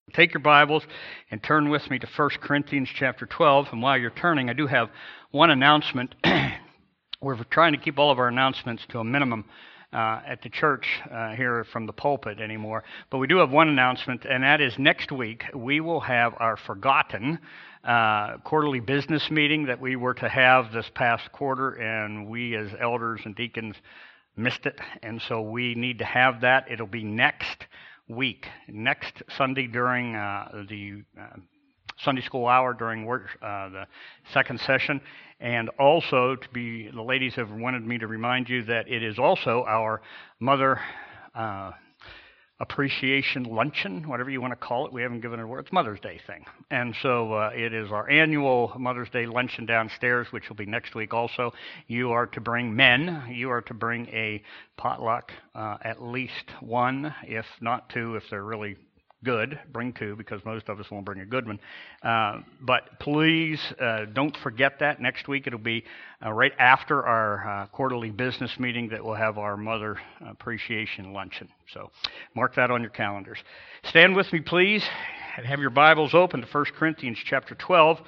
Take your Bibles and turn with me to 1 Corinthians chapter 12. And while you're turning, I do have one announcement. We're trying to keep all of our announcements to a minimum at the church here from the pulpit anymore. But we do have one announcement, and that is next week we will have our forgotten quarterly business meeting that we were to have this past quarter, and we as elders and deacons missed it. And so we need to have that. It'll be next week, next Sunday during the Sunday school hour during the second session. And also, the ladies have wanted me to remind you that it is also our Mother Appreciation Luncheon, whatever you want to call it. We haven't given it a word. It's Mother's Day thing. And so it is our annual Mother's Day luncheon downstairs, which will be next week also. You are to bring you are to bring a potluck, at least one, if not two, if they're really good. Bring two, because most of us won't bring a good one. But please don't forget that. Next week it'll be right after our quarterly business meeting that we'll have our Mother Appreciation Luncheon. So mark that on your calendars. Stand with me, please, and have your Bibles open to 1 Corinthians chapter 12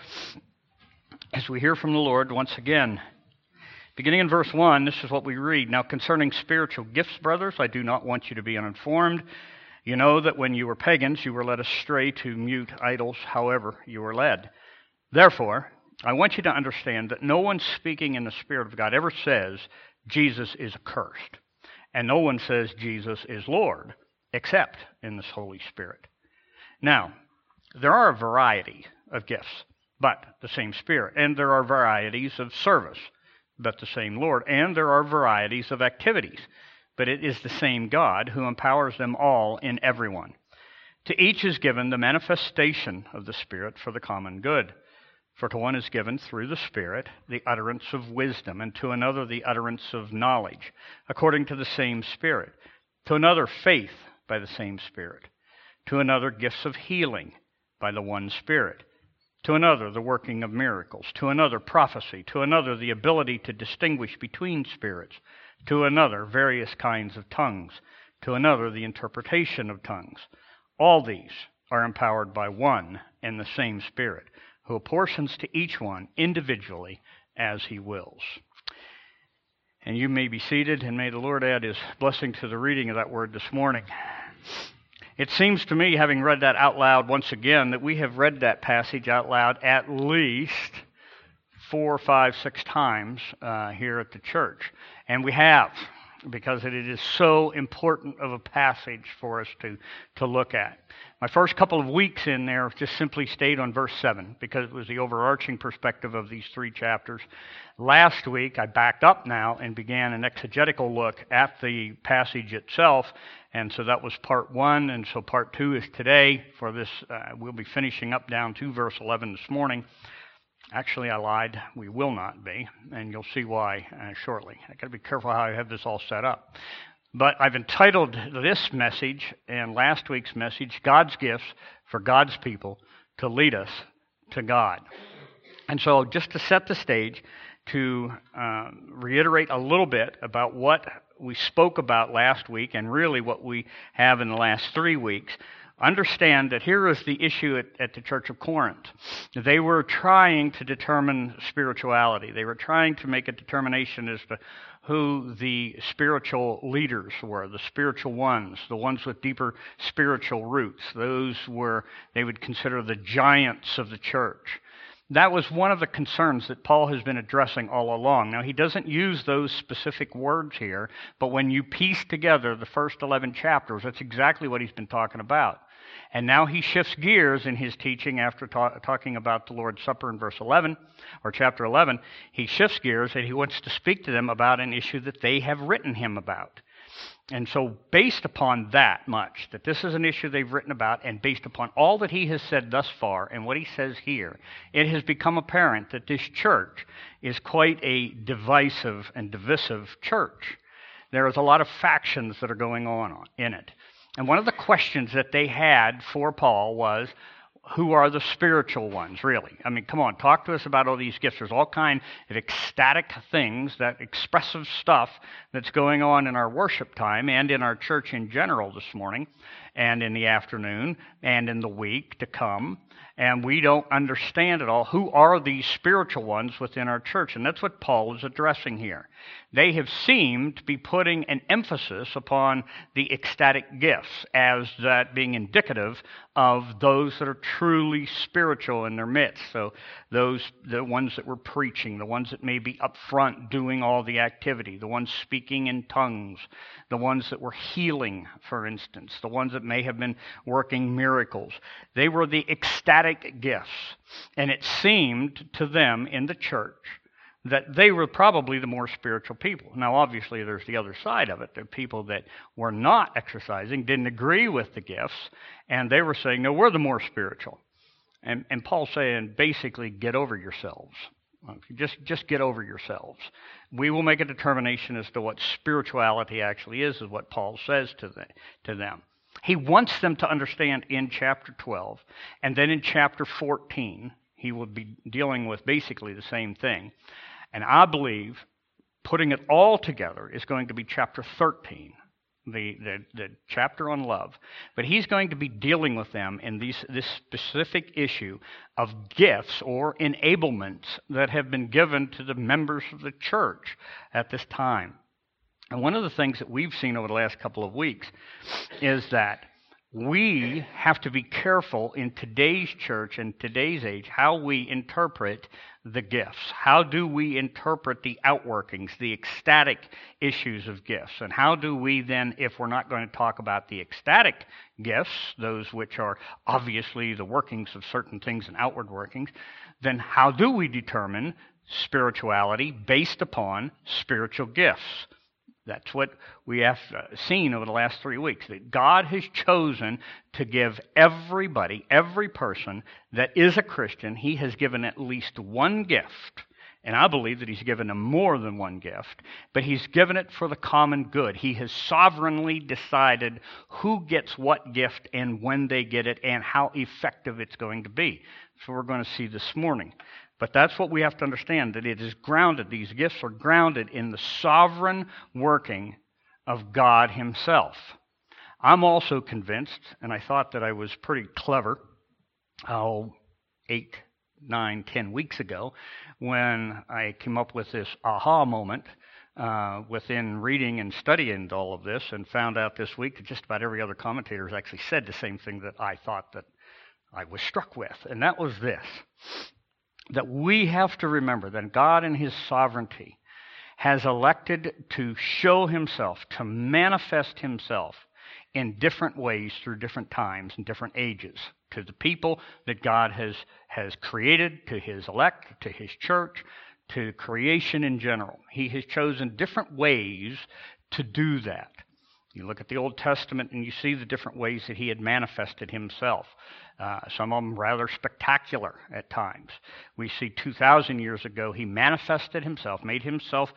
as we hear from the Lord once again. Beginning in verse 1, this is what we read. Now concerning spiritual gifts, brothers, I do not want you to be uninformed. You know that when you were pagans, you were led astray to mute idols, however you were led. Therefore, I want you to understand that no one speaking in the Spirit of God ever says Jesus is accursed, and no one says Jesus is Lord, except in this Holy Spirit. Now, there are a variety of gifts, but the same Spirit, and there are varieties of service, but the same Lord, and there are varieties of activities, but it is the same God who empowers them all in everyone. To each is given the manifestation of the Spirit for the common good. For to one is given through the Spirit the utterance of wisdom, and to another the utterance of knowledge, according to the same Spirit. To another faith by the same Spirit. To another gifts of healing by the one Spirit. To another the working of miracles. To another prophecy. To another the ability to distinguish between spirits. To another various kinds of tongues. To another the interpretation of tongues. All these are empowered by one and the same Spirit, who apportions to each one individually as he wills. And you may be seated, and may the Lord add his blessing to the reading of that word this morning. It seems to me, having read that out loud once again, that we have read that passage out loud at least 4, 5, 6 times here at the church. And we have, because it is so important of a passage for us to look at. My first couple of weeks in there just simply stayed on verse 7, because it was the overarching perspective of these 3 chapters. Last week, I backed up now and began an exegetical look at the passage itself, and so that was part 1, and so part 2 is today. For this, we'll be finishing up down to verse 11 this morning. Actually, I lied. We will not be, and you'll see why shortly. I got to be careful how I have this all set up. But I've entitled this message and last week's message, God's Gifts for God's People to Lead Us to God. And so just to set the stage, to reiterate a little bit about what we spoke about last week and really what we have in the last 3 weeks, understand that here is the issue at the Church of Corinth. They were trying to determine spirituality. They were trying to make a determination as to who the spiritual leaders were, the spiritual ones, the ones with deeper spiritual roots. Those were, they would consider the giants of the church. That was one of the concerns that Paul has been addressing all along. Now, he doesn't use those specific words here, but when you piece together the first 11 chapters, that's exactly what he's been talking about. And now he shifts gears in his teaching after talking about the Lord's Supper in verse 11, or chapter 11. He shifts gears and he wants to speak to them about an issue that they have written him about. And so based upon that much, that this is an issue they've written about, and based upon all that he has said thus far and what he says here, it has become apparent that this church is quite a divisive and divisive church. There is a lot of factions that are going on in it. And one of the questions that they had for Paul was, who are the spiritual ones, really? I mean, come on, talk to us about all these gifts. There's all kinds of ecstatic things, that expressive stuff that's going on in our worship time and in our church in general this morning. and in the afternoon and in the week to come. And we don't understand at all who are these spiritual ones within our church. And that's what Paul is addressing here. They have seemed to be putting an emphasis upon the ecstatic gifts as that being indicative of those that are truly spiritual in their midst. So the ones that were preaching, the ones that may be up front doing all the activity, the ones speaking in tongues, the ones that were healing, for instance, the ones that may have been working miracles. They were the ecstatic gifts. And it seemed to them in the church that they were probably the more spiritual people. Now, obviously, there's the other side of it. The people that were not exercising, didn't agree with the gifts, and they were saying, no, we're the more spiritual. And Paul's saying, basically, get over yourselves. Just get over yourselves. We will make a determination as to what spirituality actually is what Paul says to them. He wants them to understand in chapter 12, and then in chapter 14, he will be dealing with basically the same thing. And I believe putting it all together is going to be chapter 13, the chapter on love. But he's going to be dealing with them in this specific issue of gifts or enablements that have been given to the members of the church at this time. And one of the things that we've seen over the last couple of weeks is that we have to be careful in today's church and today's age how we interpret the gifts. How do we interpret the outworkings, the ecstatic issues of gifts? And how do we then, if we're not going to talk about the ecstatic gifts, those which are obviously the workings of certain things and outward workings, then how do we determine spirituality based upon spiritual gifts? That's what we have seen over the last 3 weeks, that God has chosen to give everybody, every person that is a Christian, he has given at least one gift. And I believe that he's given them more than one gift, but he's given it for the common good. He has sovereignly decided who gets what gift and when they get it and how effective it's going to be. So we're going to see this morning. But that's what we have to understand, that it is grounded, these gifts are grounded in the sovereign working of God himself. I'm also convinced, and I thought that I was pretty clever, 8, 9, 10 weeks ago, when I came up with this aha moment within reading and studying all of this, and found out this week that just about every other commentator has actually said the same thing that I thought that I was struck with, and that was this. That we have to remember that God in his sovereignty has elected to show himself, to manifest himself in different ways through different times and different ages to the people that God has created, to his elect, to his church, to creation in general. He has chosen different ways to do that. You look at the Old Testament and you see the different ways that he had manifested himself. Some of them rather spectacular at times. We see 2,000 years ago, he manifested himself, made himself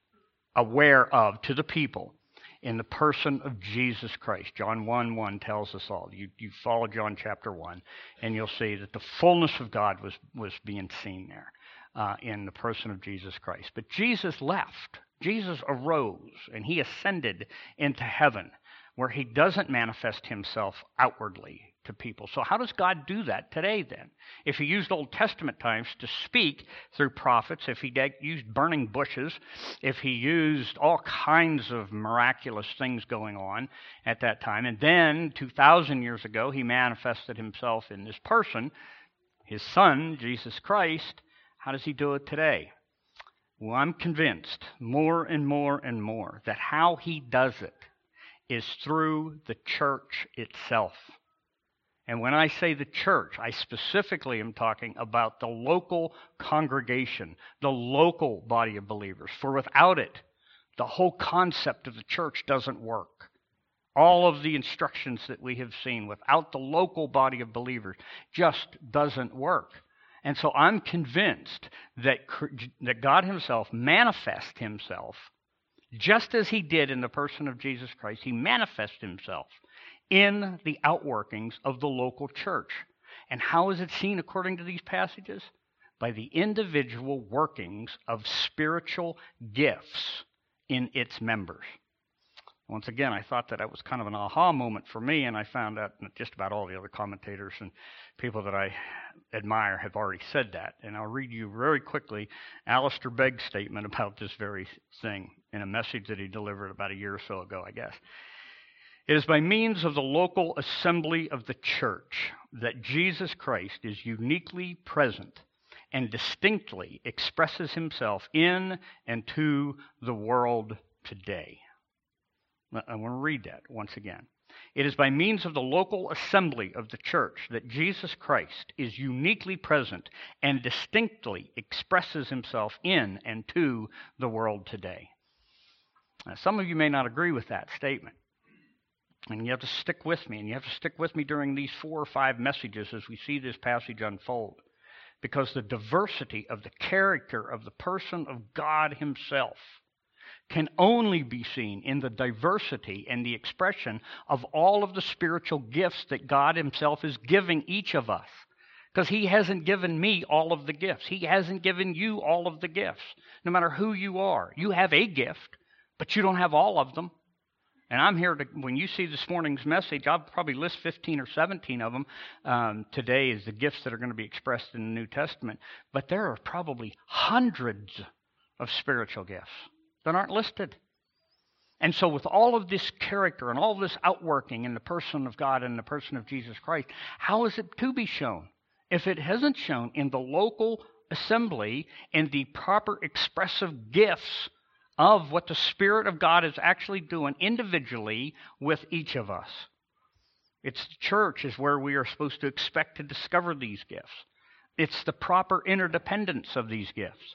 aware of to the people in the person of Jesus Christ. John 1:1 tells us all. You follow John chapter 1, and you'll see that the fullness of God was being seen there in the person of Jesus Christ. But Jesus left. Jesus arose, and he ascended into heaven, where he doesn't manifest himself outwardly to people. So how does God do that today then? If he used Old Testament times to speak through prophets, if he used burning bushes, if he used all kinds of miraculous things going on at that time, and then 2,000 years ago he manifested himself in this person, his son, Jesus Christ, how does he do it today? Well, I'm convinced more and more and more that how he does it is through the church itself. And when I say the church, I specifically am talking about the local congregation, the local body of believers. For without it, the whole concept of the church doesn't work. All of the instructions that we have seen without the local body of believers just doesn't work. And so I'm convinced that God himself manifests himself just as he did in the person of Jesus Christ. He manifests himself in the outworkings of the local church. And how is it seen according to these passages? By the individual workings of spiritual gifts in its members. Once again, I thought that was kind of an aha moment for me, and I found out that just about all the other commentators and people that I admire have already said that. And I'll read you very quickly Alistair Begg's statement about this very thing in a message that he delivered about a year or so ago, I guess. It is by means of the local assembly of the church that Jesus Christ is uniquely present and distinctly expresses himself in and to the world today. I want to read that once again. It is by means of the local assembly of the church that Jesus Christ is uniquely present and distinctly expresses himself in and to the world today. Now, some of you may not agree with that statement. And you have to stick with me, and you have to stick with me during these 4 or 5 messages as we see this passage unfold. Because the diversity of the character of the person of God himself can only be seen in the diversity and the expression of all of the spiritual gifts that God himself is giving each of us. Because he hasn't given me all of the gifts. He hasn't given you all of the gifts. No matter who you are, you have a gift, but you don't have all of them. And I'm here to, when you see this morning's message, I'll probably list 15 or 17 of them today as the gifts that are going to be expressed in the New Testament. But there are probably hundreds of spiritual gifts that aren't listed. And so with all of this character and all this outworking in the person of God and the person of Jesus Christ, how is it to be shown? If it hasn't shown in the local assembly and the proper expressive gifts of what the Spirit of God is actually doing individually with each of us. It's the church is where we are supposed to expect to discover these gifts. It's the proper interdependence of these gifts.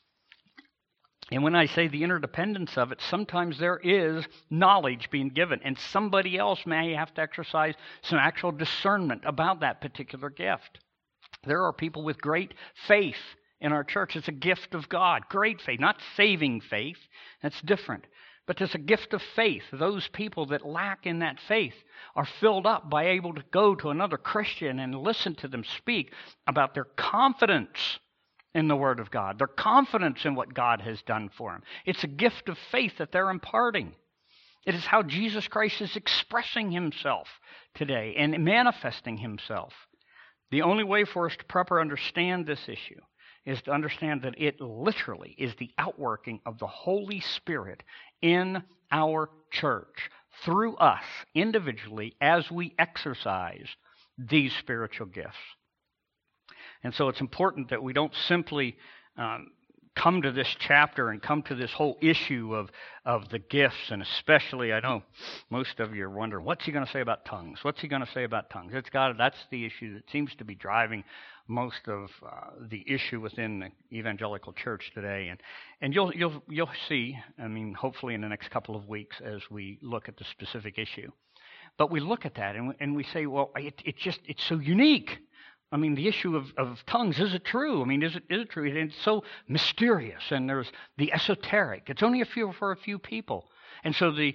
And when I say the interdependence of it, sometimes there is knowledge being given, and somebody else may have to exercise some actual discernment about that particular gift. There are people with great faith in our church. It's a gift of God. Great faith, not saving faith. That's different. But it's a gift of faith. Those people that lack in that faith are filled up by able to go to another Christian and listen to them speak about their confidence in the Word of God, their confidence in what God has done for them. It's a gift of faith that they're imparting. It is how Jesus Christ is expressing himself today and manifesting himself. The only way for us to properly understand this issue is to understand that it literally is the outworking of the Holy Spirit in our church through us individually as we exercise these spiritual gifts. And so it's important that we don't simply come to this chapter and come to this whole issue of the gifts, and especially, I know most of you are wondering, what's he going to say about tongues? What's he going to say about tongues? That's the issue that seems to be driving most of the issue within the evangelical church today. And you'll see, I mean, hopefully in the next couple of weeks as we look at the specific issue. But we look at that and we say, well, it's so unique. I mean, the issue of tongues, is it true? I mean, is it true? It's so mysterious, and there's the esoteric. It's only for a few people. And so the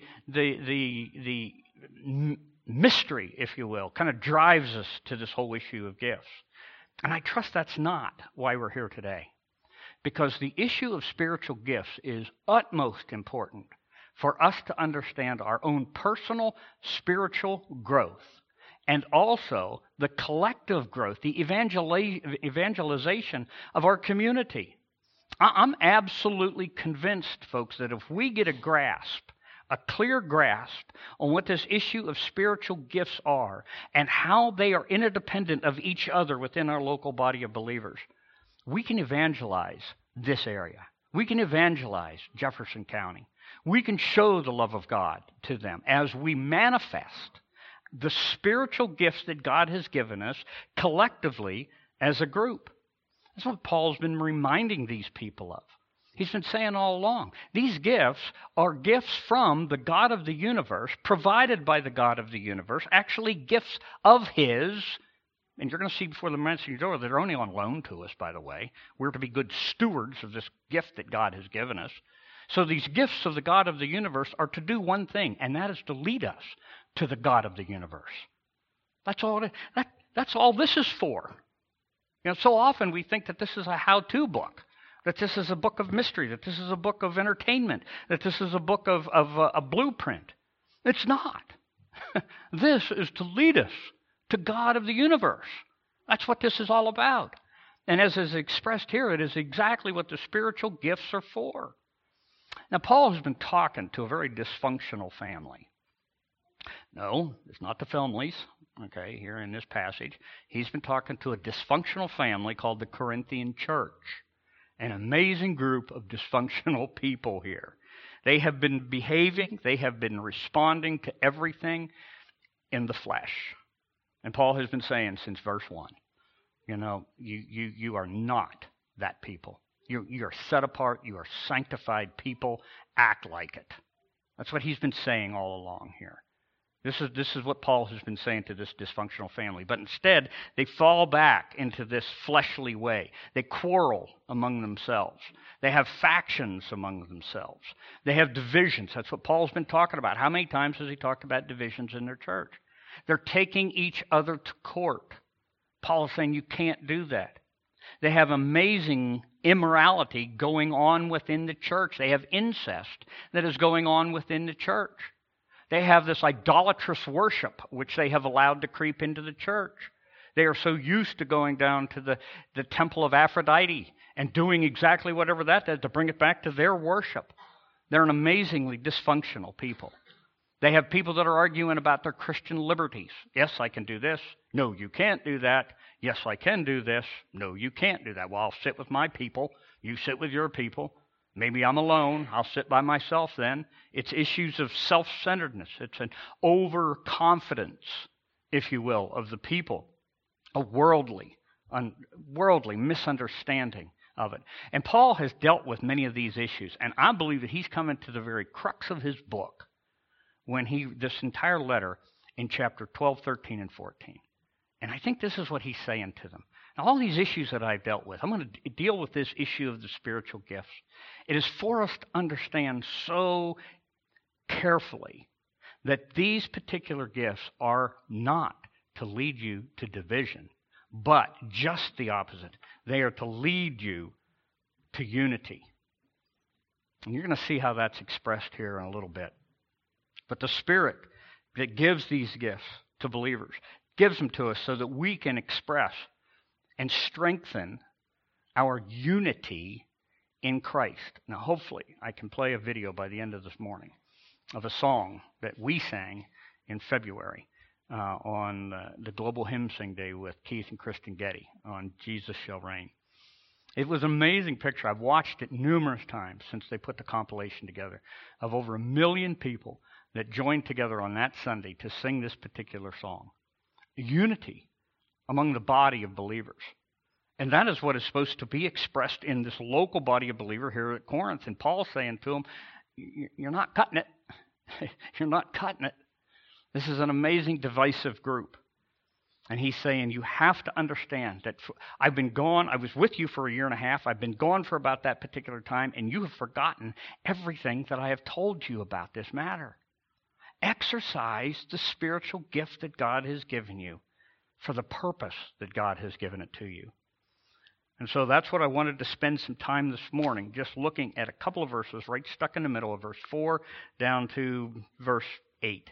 mystery, if you will, kind of drives us to this whole issue of gifts. And I trust that's not why we're here today. Because the issue of spiritual gifts is utmost important for us to understand our own personal spiritual growth, and also the collective growth, the evangelization of our community. I'm absolutely convinced, folks, that if we get a clear grasp on what this issue of spiritual gifts are and how they are interdependent of each other within our local body of believers, we can evangelize this area. We can evangelize Jefferson County. We can show the love of God to them as we manifest the spiritual gifts that God has given us collectively as a group. That's what Paul's been reminding these people of. He's been saying all along, these gifts are gifts from the God of the universe, provided by the God of the universe, actually gifts of his. And you're going to see before the message is over that are only on loan to us, by the way. We're to be good stewards of this gift that God has given us. So these gifts of the God of the universe are to do one thing, and that is to lead us to the God of the universe. That's all this is for. You know, so often we think that this is a how-to book, that this is a book of mystery, that this is a book of entertainment, that this is a book of a blueprint. It's not. This is to lead us to God of the universe. That's what this is all about. And as is expressed here, it is exactly what the spiritual gifts are for. Now, Paul has been talking to a very dysfunctional family. No, it's not the families, okay, here in this passage. He's been talking to a dysfunctional family called the Corinthian church. An amazing group of dysfunctional people here. They have been behaving, they have been responding to everything in the flesh. And Paul has been saying since verse 1, you are not that people. You're set apart, you are sanctified people, act like it. That's what he's been saying all along here. This is what Paul has been saying to this dysfunctional family. But instead, they fall back into this fleshly way. They quarrel among themselves. They have factions among themselves. They have divisions. That's what Paul's been talking about. How many times has he talked about divisions in their church? They're taking each other to court. Paul is saying you can't do that. They have amazing immorality going on within the church. They have incest that is going on within the church. They have this idolatrous worship, which they have allowed to creep into the church. They are so used to going down to the temple of Aphrodite and doing exactly whatever that does to bring it back to their worship. They're an amazingly dysfunctional people. They have people that are arguing about their Christian liberties. Yes, I can do this. No, you can't do that. Yes, I can do this. No, you can't do that. Well, I'll sit with my people. You sit with your people. Maybe I'm alone. I'll sit by myself then. It's issues of self-centeredness. It's an overconfidence, if you will, of the people, a worldly misunderstanding of it. And Paul has dealt with many of these issues, and I believe that he's coming to the very crux of his book when this entire letter in chapter 12, 13, and 14. And I think this is what he's saying to them. Now, all these issues that I've dealt with, I'm going to deal with this issue of the spiritual gifts. It is for us to understand so carefully that these particular gifts are not to lead you to division, but just the opposite. They are to lead you to unity. And you're going to see how that's expressed here in a little bit. But the Spirit that gives these gifts to believers gives them to us so that we can express and strengthen our unity in Christ. Now, hopefully, I can play a video by the end of this morning of a song that we sang in February on the Global Hymn Sing Day with Keith and Kristen Getty on Jesus Shall Reign. It was an amazing picture. I've watched it numerous times since they put the compilation together of over 1 million people that joined together on that Sunday to sing this particular song. Unity among the body of believers. And that is what is supposed to be expressed in this local body of believers here at Corinth. And Paul's saying to them, you're not cutting it. You're not cutting it. This is an amazing divisive group. And he's saying you have to understand that I've been gone. I was with you for 1.5 years. I've been gone for about that particular time, and you have forgotten everything that I have told you about this matter. Exercise the spiritual gift that God has given you for the purpose that God has given it to you. And so that's what I wanted to spend some time this morning, just looking at a couple of verses right stuck in the middle of verse 4 down to verse 8.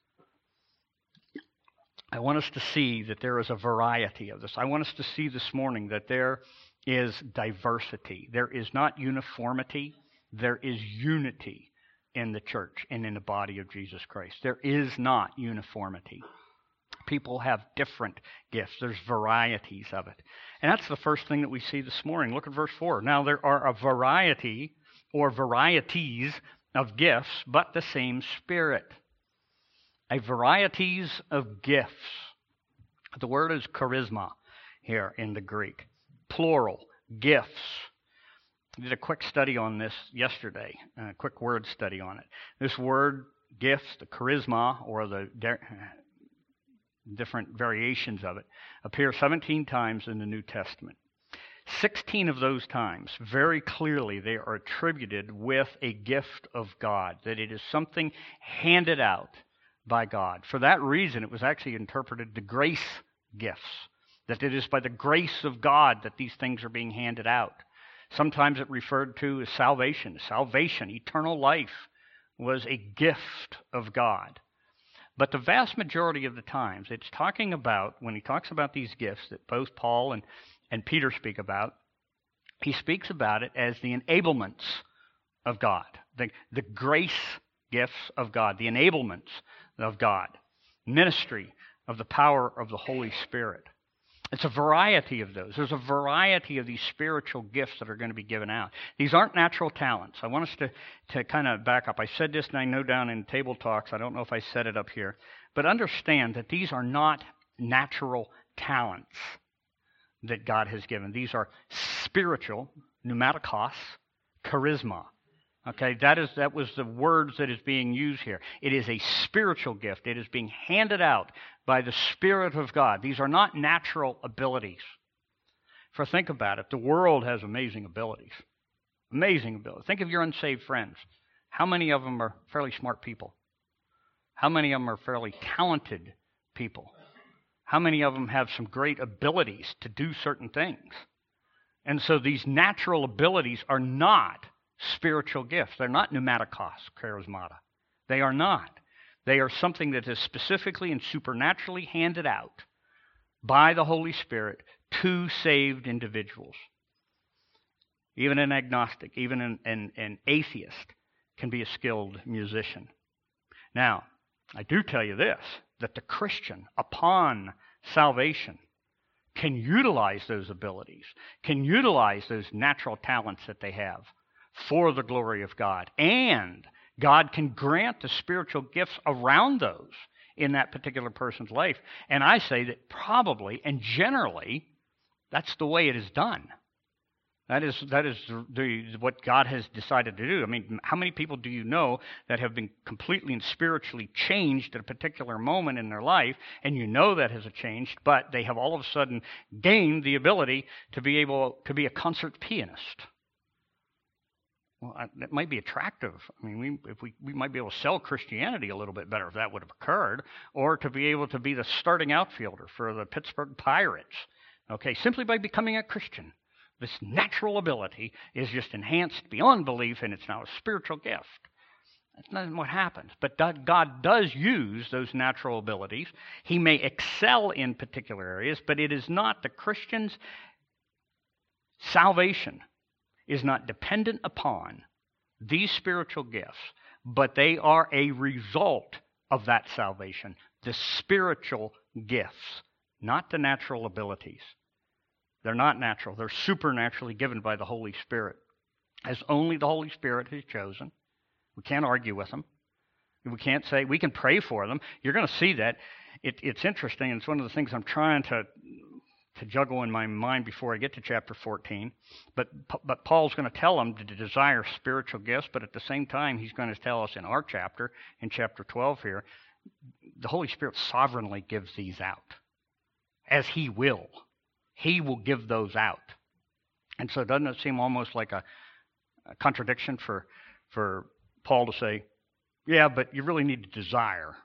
I want us to see that there is a variety of this. I want us to see this morning that there is diversity. There is not uniformity. There is unity in the church and in the body of Jesus Christ. There is not uniformity. People have different gifts. There's varieties of it. And that's the first thing that we see this morning. Look at verse 4. Now there are a variety or varieties of gifts, but the same Spirit. A varieties of gifts. The word is charisma here in the Greek. Plural, gifts. I did a quick study on this yesterday, a quick word study on it. This word, gifts, the charisma, or the different variations of it, appear 17 times in the New Testament. 16 of those times, very clearly, they are attributed with a gift of God, that it is something handed out by God. For that reason, it was actually interpreted the grace gifts, that it is by the grace of God that these things are being handed out. Sometimes it referred to as salvation. Salvation, eternal life, was a gift of God. But the vast majority of the times, it's talking about, when he talks about these gifts that both Paul and Peter speak about, he speaks about it as the enablements of God, the grace gifts of God, the enablements of God, ministry of the power of the Holy Spirit. It's a variety of those. There's a variety of these spiritual gifts that are going to be given out. These aren't natural talents. I want us to kind of back up. I said this, and I know down in table talks, I don't know if I said it up here, but understand that these are not natural talents that God has given. These are spiritual, pneumatikos, charisma. Okay, that was the words that is being used here. It is a spiritual gift. It is being handed out by the Spirit of God. These are not natural abilities. For think about it, the world has amazing abilities. Amazing abilities. Think of your unsaved friends. How many of them are fairly smart people? How many of them are fairly talented people? How many of them have some great abilities to do certain things? And so these natural abilities are not spiritual gifts. They're not pneumatikos, charismata. They are not. They are something that is specifically and supernaturally handed out by the Holy Spirit to saved individuals. Even an agnostic, even an atheist can be a skilled musician. Now, I do tell you this, that the Christian, upon salvation, can utilize those abilities, can utilize those natural talents that they have for the glory of God. And God can grant the spiritual gifts around those in that particular person's life. And I say that probably and generally, that's the way it is done. That is what God has decided to do. I mean, how many people do you know that have been completely and spiritually changed at a particular moment in their life, and you know that has changed, but they have all of a sudden gained the ability to be able to be a concert pianist? Well, that might be attractive. I mean, we might be able to sell Christianity a little bit better if that would have occurred, or to be able to be the starting outfielder for the Pittsburgh Pirates, okay, simply by becoming a Christian. This natural ability is just enhanced beyond belief, and it's now a spiritual gift. That's not what happens. But God does use those natural abilities. He may excel in particular areas, but it is not the Christian's salvation is not dependent upon these spiritual gifts, but they are a result of that salvation, the spiritual gifts, not the natural abilities. They're not natural. They're supernaturally given by the Holy Spirit, as only the Holy Spirit has chosen. We can't argue with them. We can't say, we can pray for them. You're going to see that. It's interesting. It's one of the things I'm trying to juggle in my mind before I get to chapter 14. But Paul's going to tell them to desire spiritual gifts, but at the same time, he's going to tell us in our chapter, in chapter 12 here, the Holy Spirit sovereignly gives these out, as he will. He will give those out. And so doesn't it seem almost like a contradiction for Paul to say, yeah, but you really need to desire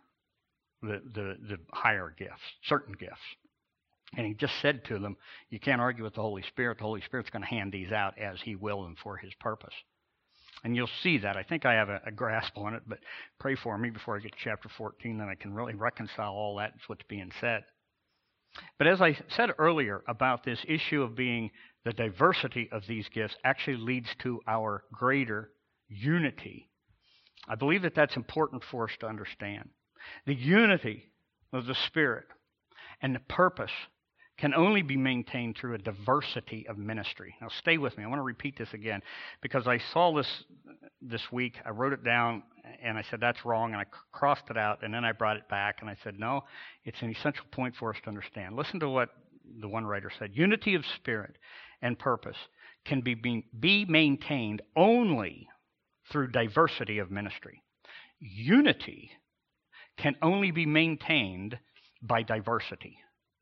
the higher gifts, certain gifts. And he just said to them, you can't argue with the Holy Spirit. The Holy Spirit's going to hand these out as he will and for his purpose. And you'll see that. I think I have a grasp on it, but pray for me before I get to chapter 14, then I can really reconcile all that with what's being said. But as I said earlier about this issue of being the diversity of these gifts actually leads to our greater unity. I believe that that's important for us to understand. The unity of the Spirit and the purpose can only be maintained through a diversity of ministry. Now stay with me. I want to repeat this again because I saw this week. I wrote it down and I said, that's wrong, and I crossed it out, and then I brought it back and I said, no, it's an essential point for us to understand. Listen to what the one writer said. Unity of spirit and purpose can be maintained only through diversity of ministry. Unity can only be maintained by diversity.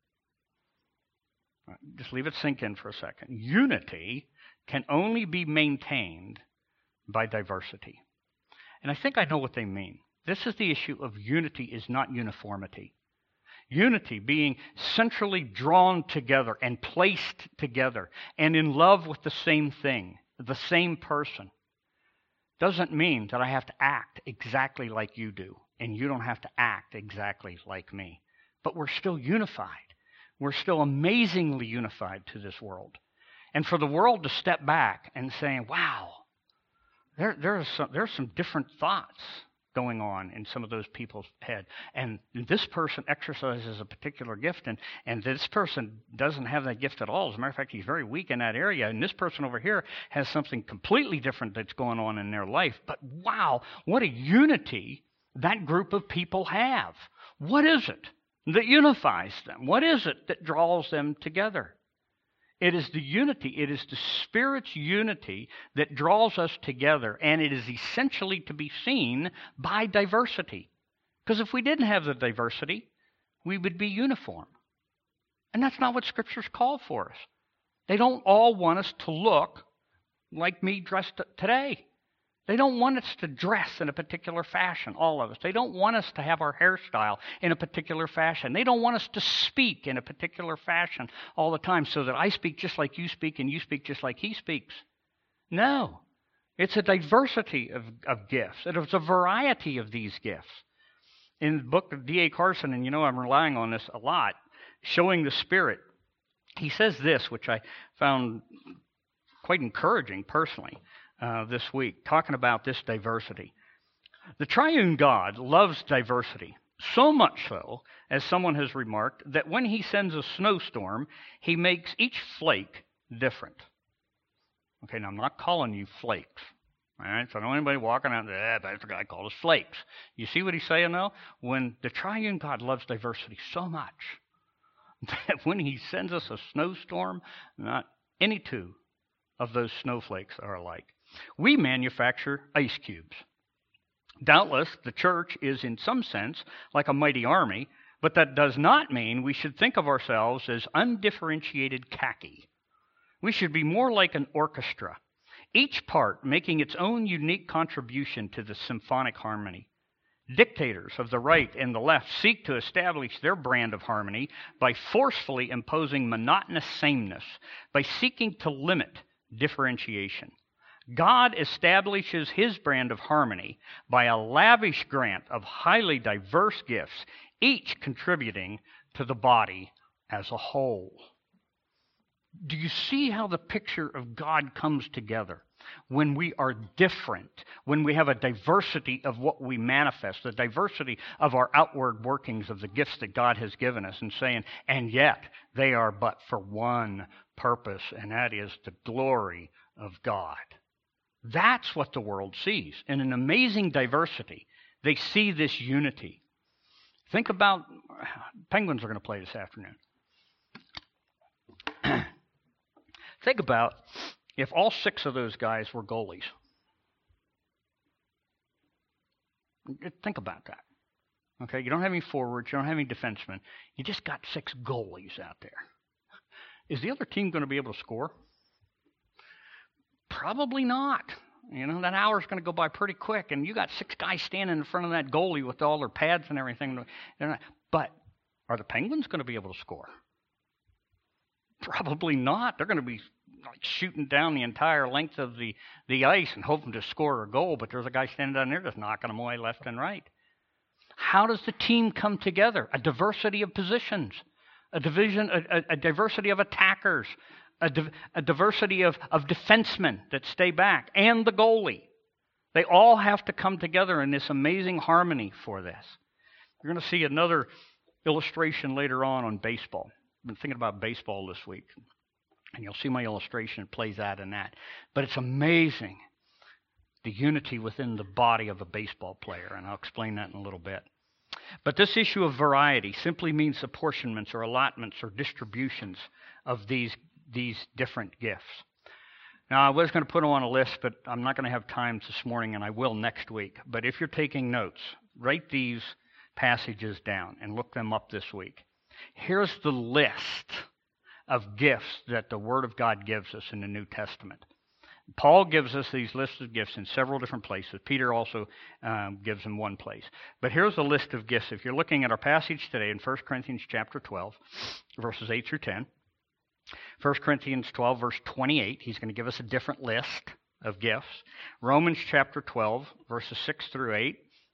Just leave it sink in for a second. Unity can only be maintained by diversity. And I think I know what they mean. This is the issue of unity is not uniformity. Unity being centrally drawn together and placed together and in love with the same thing, the same person, doesn't mean that I have to act exactly like you do and you don't have to act exactly like me. But we're still unified. We're still amazingly unified to this world. And for the world to step back and say, wow, there's some different thoughts going on in some of those people's head. And this person exercises a particular gift, and this person doesn't have that gift at all. As a matter of fact, he's very weak in that area. And this person over here has something completely different that's going on in their life. But wow, what a unity that group of people have. What is it that unifies them? What is it that draws them together? It is the unity, it is the Spirit's unity that draws us together, and it is essentially to be seen by diversity. Because if we didn't have the diversity, we would be uniform. And that's not what Scripture's called for us. They don't all want us to look like me dressed today. They don't want us to dress in a particular fashion, all of us. They don't want us to have our hairstyle in a particular fashion. They don't want us to speak in a particular fashion all the time so that I speak just like you speak and you speak just like he speaks. No. It's a diversity of gifts. It's a variety of these gifts. In the book of D.A. Carson, and you know I'm relying on this a lot, Showing the Spirit, he says this, which I found quite encouraging personally. This week, talking about this diversity. The triune God loves diversity, so much so, as someone has remarked, that when he sends a snowstorm, he makes each flake different. Okay, now I'm not calling you flakes. All right, so I don't want anybody walking out there, that's the guy called us flakes. You see what he's saying, though? When the triune God loves diversity so much, that when he sends us a snowstorm, not any two of those snowflakes are alike. We manufacture ice cubes. Doubtless, the church is in some sense like a mighty army, but that does not mean we should think of ourselves as undifferentiated khaki. We should be more like an orchestra, each part making its own unique contribution to the symphonic harmony. Dictators of the right and the left seek to establish their brand of harmony by forcefully imposing monotonous sameness, by seeking to limit differentiation. God establishes his brand of harmony by a lavish grant of highly diverse gifts, each contributing to the body as a whole. Do you see how the picture of God comes together? When we are different, when we have a diversity of what we manifest, the diversity of our outward workings of the gifts that God has given us, and saying, and yet they are but for one purpose, and that is the glory of God. That's what the world sees. In an amazing diversity, they see this unity. Think about, Penguins are going to play this afternoon. Think about if all 6 of those guys were goalies. Think about that. Okay, you don't have any forwards, you don't have any defensemen. You just got 6 goalies out there. Is the other team going to be able to score? Probably not. You know, that hour's going to go by pretty quick, and you got 6 guys standing in front of that goalie with all their pads and everything. But are the Penguins going to be able to score? Probably not. They're going to be like shooting down the entire length of the ice and hoping to score a goal, but there's a guy standing down there just knocking them away left and right. How does the team come together? A diversity of positions, a diversity of attackers, a diversity of defensemen that stay back, and the goalie. They all have to come together in this amazing harmony for this. You're going to see another illustration later on baseball. I've been thinking about baseball this week, and you'll see my illustration plays out in that. But it's amazing, the unity within the body of a baseball player, and I'll explain that in a little bit. But this issue of variety simply means apportionments or allotments or distributions of these different gifts. Now, I was going to put them on a list, but I'm not going to have time this morning, and I will next week. But if you're taking notes, write these passages down and look them up this week. Here's the list of gifts that the Word of God gives us in the New Testament. Paul gives us these lists of gifts in several different places. Peter also gives them one place. But here's a list of gifts. If you're looking at our passage today in 1 Corinthians chapter 12, verses 8 through 10, 1 Corinthians 12, verse 28, he's going to give us a different list of gifts. Romans chapter 12, verses 6 through 8,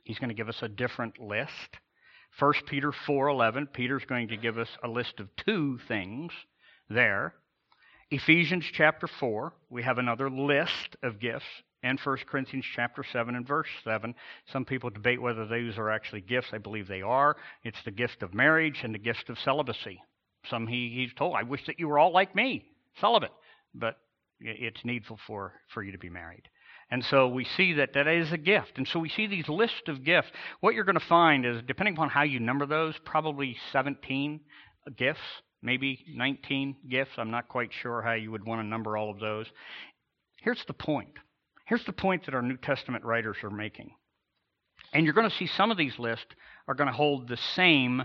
He's going to give us a different list. 1 Peter 4:11, Peter's going to give us a list of 2 things there. Ephesians chapter 4, we have another list of gifts. And 1 Corinthians chapter 7 and verse 7. Some people debate whether those are actually gifts. I believe they are. It's the gift of marriage and the gift of celibacy. Some he's told, I wish that you were all like me, celibate. But it's needful for you to be married. And so we see that is a gift. And so we see these lists of gifts. What you're going to find is, depending upon how you number those, probably 17 gifts, maybe 19 gifts. I'm not quite sure how you would want to number all of those. Here's the point. Here's the point that our New Testament writers are making. And you're going to see some of these lists are going to hold the same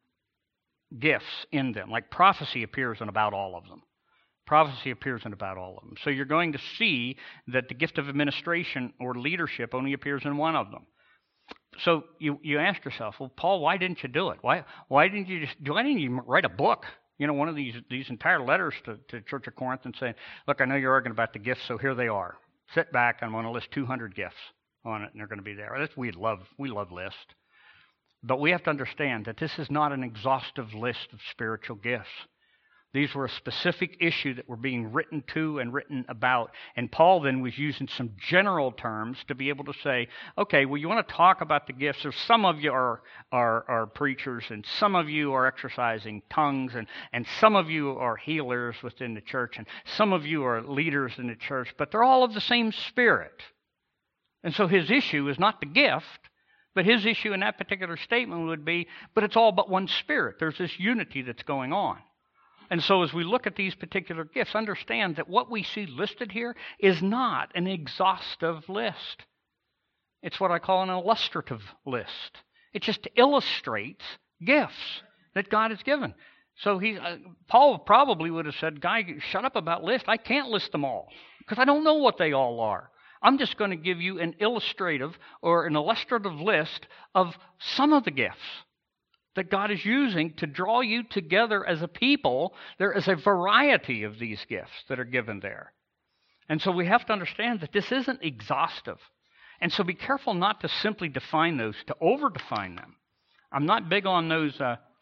gifts in them. Like prophecy appears in about all of them. Prophecy appears in about all of them. So you're going to see that the gift of administration or leadership only appears in one of them. So you ask yourself, well, Paul, why didn't you do it? Why didn't you write a book? One of these entire letters to Church of Corinth and saying, look, I know you're arguing about the gifts, so here they are. Sit back, I'm going to list 200 gifts on it, and they're going to be there. We love lists. But we have to understand that this is not an exhaustive list of spiritual gifts. These were a specific issue that were being written to and written about. And Paul then was using some general terms to be able to say, okay, well, you want to talk about the gifts. So some of you are preachers, and some of you are exercising tongues, and some of you are healers within the church, and some of you are leaders in the church, but they're all of the same Spirit. And so his issue is not the gift, but his issue in that particular statement would be, but it's all but one Spirit. There's this unity that's going on. And so as we look at these particular gifts, understand that what we see listed here is not an exhaustive list. It's what I call an illustrative list. It just illustrates gifts that God has given. So Paul probably would have said, Guy, shut up about lists. I can't list them all because I don't know what they all are. I'm just going to give you an illustrative or an illustrative list of some of the gifts that God is using to draw you together as a people. There is a variety of these gifts that are given there. And so we have to understand that this isn't exhaustive. And so be careful not to simply define those, to over-define them. I'm not big on those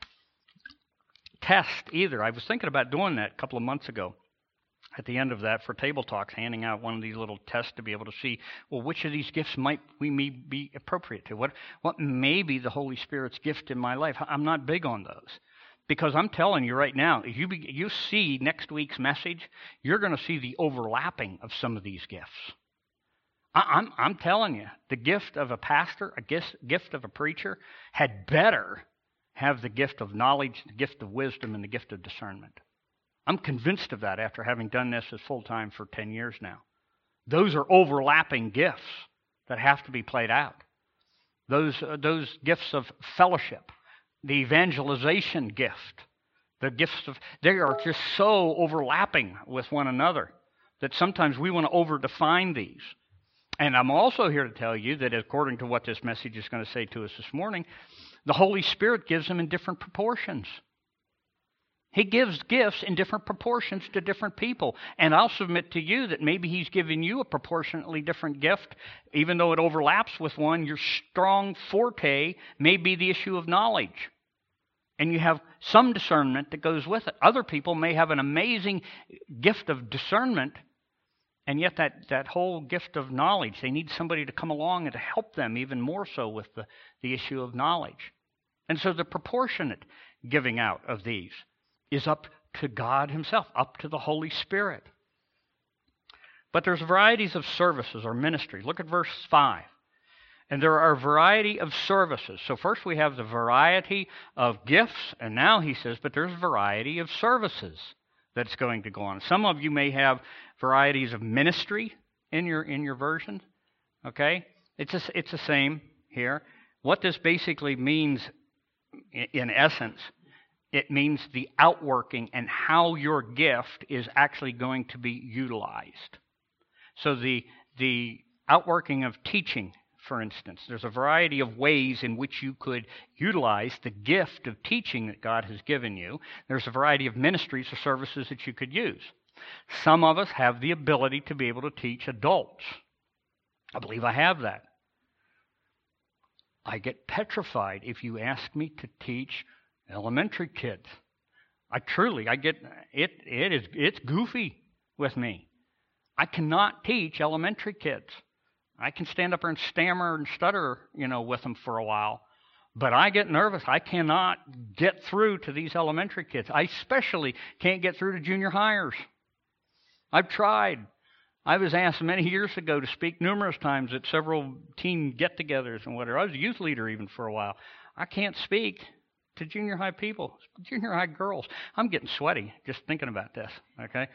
tests either. I was thinking about doing that a couple of months ago. At the end of that, for Table Talks, handing out one of these little tests to be able to see, well, which of these gifts might we may be appropriate to? What may be the Holy Spirit's gift in my life? I'm not big on those. Because I'm telling you right now, if you see next week's message, you're going to see the overlapping of some of these gifts. I'm telling you, the gift of a pastor, a gift of a preacher, had better have the gift of knowledge, the gift of wisdom, and the gift of discernment. I'm convinced of that after having done this as full-time for 10 years now. Those are overlapping gifts that have to be played out. Those gifts of fellowship, the evangelization gift, they are just so overlapping with one another that sometimes we want to over-define these. And I'm also here to tell you that according to what this message is going to say to us this morning, the Holy Spirit gives them in different proportions. He gives gifts in different proportions to different people. And I'll submit to you that maybe he's given you a proportionately different gift. Even though it overlaps with one, your strong forte may be the issue of knowledge. And you have some discernment that goes with it. Other people may have an amazing gift of discernment, and yet that whole gift of knowledge, they need somebody to come along and to help them even more so with the issue of knowledge. And so the proportionate giving out of these is up to God himself, up to the Holy Spirit. But there's varieties of services or ministry. Look at verse 5. And there are a variety of services. So first we have the variety of gifts, and now he says, but there's a variety of services that's going to go on. Some of you may have varieties of ministry in your version. Okay? It's the same here. What this basically means, in essence, it means the outworking and how your gift is actually going to be utilized. So the outworking of teaching, for instance, there's a variety of ways in which you could utilize the gift of teaching that God has given you. There's a variety of ministries or services that you could use. Some of us have the ability to be able to teach adults. I believe I have that. I get petrified if you ask me to teach elementary kids. It's goofy with me. I cannot teach elementary kids. I can stand up there and stammer and stutter, with them for a while. But I get nervous. I cannot get through to these elementary kids. I especially can't get through to junior hires. I've tried. I was asked many years ago to speak numerous times at several teen get-togethers and whatever. I was a youth leader even for a while. I can't speak to junior high people, junior high girls. I'm getting sweaty just thinking about this, okay?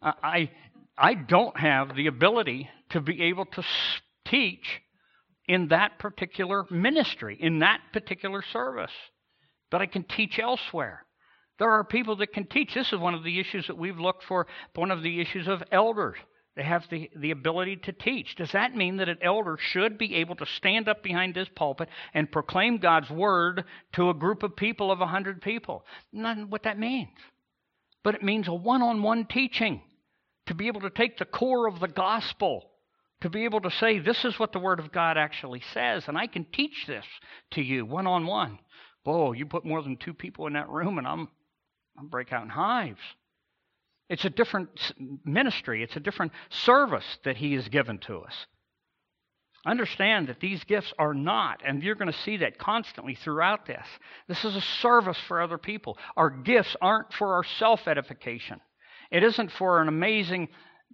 I don't have the ability to be able to teach in that particular ministry, in that particular service, but I can teach elsewhere. There are people that can teach. This is one of the issues that we've looked for, one of the issues of elders. They have the ability to teach. Does that mean that an elder should be able to stand up behind this pulpit and proclaim God's word to a group of people of 100 people? Not what that means. But it means a one-on-one teaching, to be able to take the core of the gospel, to be able to say, this is what the Word of God actually says, and I can teach this to you one-on-one. Whoa, you put more than 2 people in that room, and I'm break out in hives. It's a different ministry. It's a different service that He has given to us. Understand that these gifts are not, and you're going to see that constantly throughout this. This is a service for other people. Our gifts aren't for our self-edification. It isn't for an amazing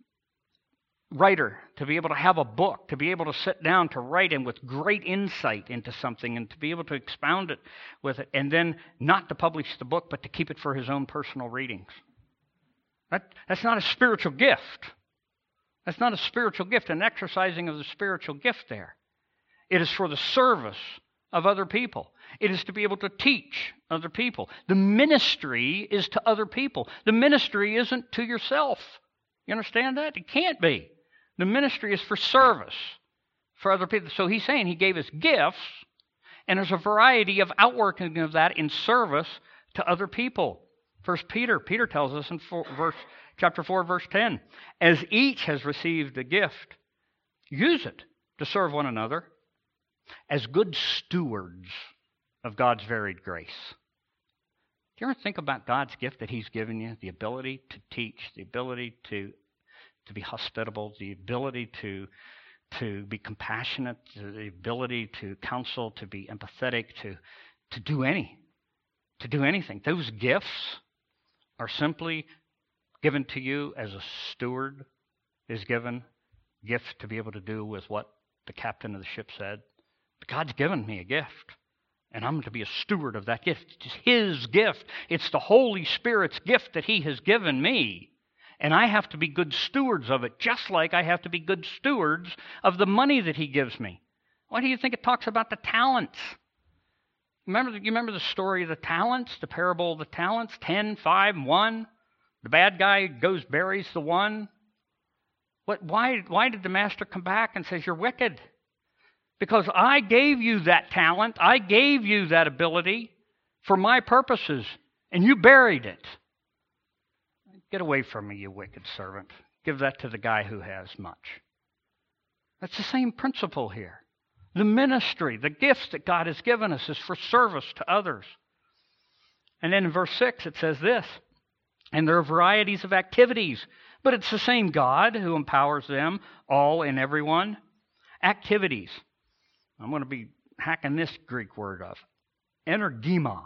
writer to be able to have a book, to be able to sit down to write in with great insight into something and to be able to expound it with it, and then not to publish the book, but to keep it for his own personal readings. That's not a spiritual gift. That's not a spiritual gift, an exercising of the spiritual gift there. It is for the service of other people. It is to be able to teach other people. The ministry is to other people. The ministry isn't to yourself. You understand that? It can't be. The ministry is for service for other people. So he's saying he gave us gifts, and there's a variety of outworking of that in service to other people. First Peter tells us in chapter 4, verse 10, as each has received a gift, use it to serve one another as good stewards of God's varied grace. Do you ever think about God's gift that He's given you? The ability to teach, the ability to be hospitable, the ability to be compassionate, the ability to counsel, to be empathetic, to do anything. Those gifts are simply given to you as a steward is given, gift to be able to do with what the captain of the ship said. But God's given me a gift, and I'm to be a steward of that gift. It's His gift. It's the Holy Spirit's gift that He has given me. And I have to be good stewards of it, just like I have to be good stewards of the money that He gives me. Why do you think it talks about the talents? You remember the story of the talents, the parable of the talents, 10, 5, 1? The bad guy goes, buries the one. Why did the master come back and says, you're wicked? Because I gave you that talent, I gave you that ability for my purposes, and you buried it. Get away from me, you wicked servant. Give that to the guy who has much. That's the same principle here. The ministry, the gifts that God has given us is for service to others. And then in verse 6 it says this, and there are varieties of activities, but it's the same God who empowers them all and everyone. Activities. I'm going to be hacking this Greek word up. Energema.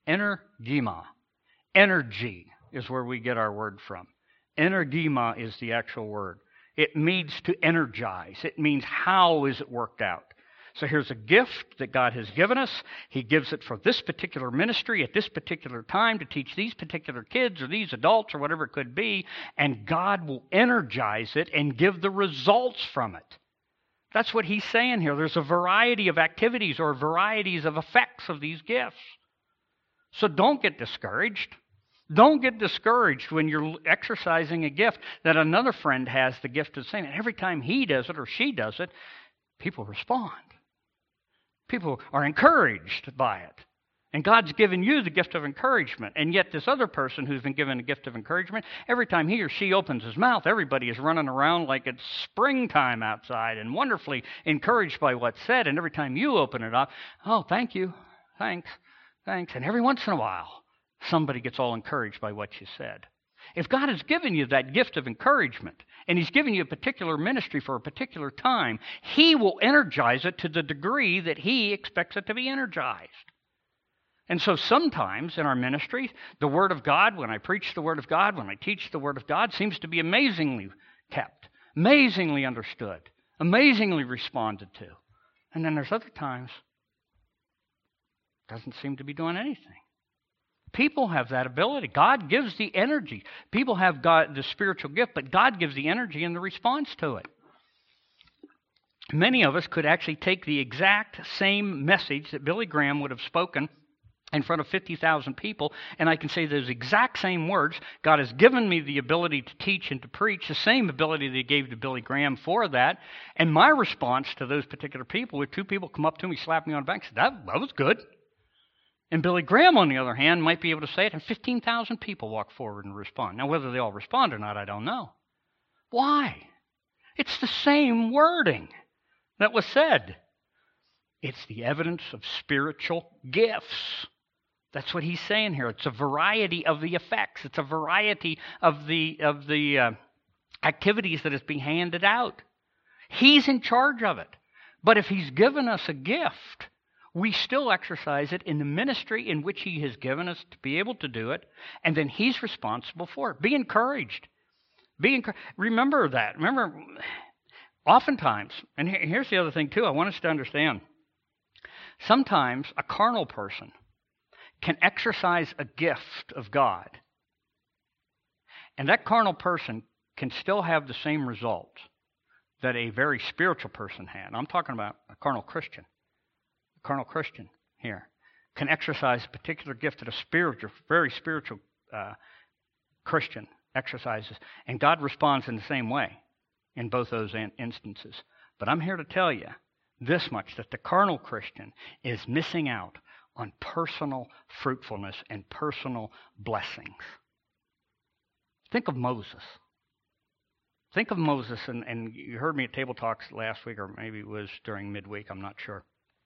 Energy is where we get our word from. Energema is the actual word. It means to energize. It means how is it worked out. So here's a gift that God has given us. He gives it for this particular ministry at this particular time to teach these particular kids or these adults or whatever it could be, and God will energize it and give the results from it. That's what he's saying here. There's a variety of activities or varieties of effects of these gifts. So don't get discouraged. Don't get discouraged when you're exercising a gift that another friend has the gift of saying. And every time he does it or she does it, people respond. People are encouraged by it. And God's given you the gift of encouragement. And yet this other person who's been given a gift of encouragement, every time he or she opens his mouth, everybody is running around like it's springtime outside and wonderfully encouraged by what's said. And every time you open it up, oh, thank you, thanks. And every once in a while, somebody gets all encouraged by what you said. If God has given you that gift of encouragement, and He's given you a particular ministry for a particular time, He will energize it to the degree that He expects it to be energized. And so sometimes in our ministry, the Word of God, when I preach the Word of God, when I teach the Word of God, seems to be amazingly kept, amazingly understood, amazingly responded to. And then there's other times it doesn't seem to be doing anything. People have that ability. God gives the energy. People have God, the spiritual gift, but God gives the energy and the response to it. Many of us could actually take the exact same message that Billy Graham would have spoken in front of 50,000 people, and I can say those exact same words. God has given me the ability to teach and to preach, the same ability that He gave to Billy Graham for that. And my response to those particular people, if two people come up to me, slap me on the back, and say, that was good. And Billy Graham, on the other hand, might be able to say it, and 15,000 people walk forward and respond. Now, whether they all respond or not, I don't know. Why? It's the same wording that was said. It's the evidence of spiritual gifts. That's what he's saying here. It's a variety of the effects. It's a variety of the activities that is being handed out. He's in charge of it. But if He's given us a gift, we still exercise it in the ministry in which He has given us to be able to do it, and then He's responsible for it. Be encouraged. Remember that. Remember, oftentimes, and here's the other thing too, I want us to understand. Sometimes a carnal person can exercise a gift of God, and that carnal person can still have the same results that a very spiritual person had. I'm talking about a carnal Christian. A carnal Christian here can exercise a particular gift that a very spiritual Christian exercises, and God responds in the same way in both those instances. But I'm here to tell you this much, that the carnal Christian is missing out on personal fruitfulness and personal blessings. Think of Moses. Think of Moses, and you heard me at Table Talks last week, or maybe it was during midweek, I'm not sure.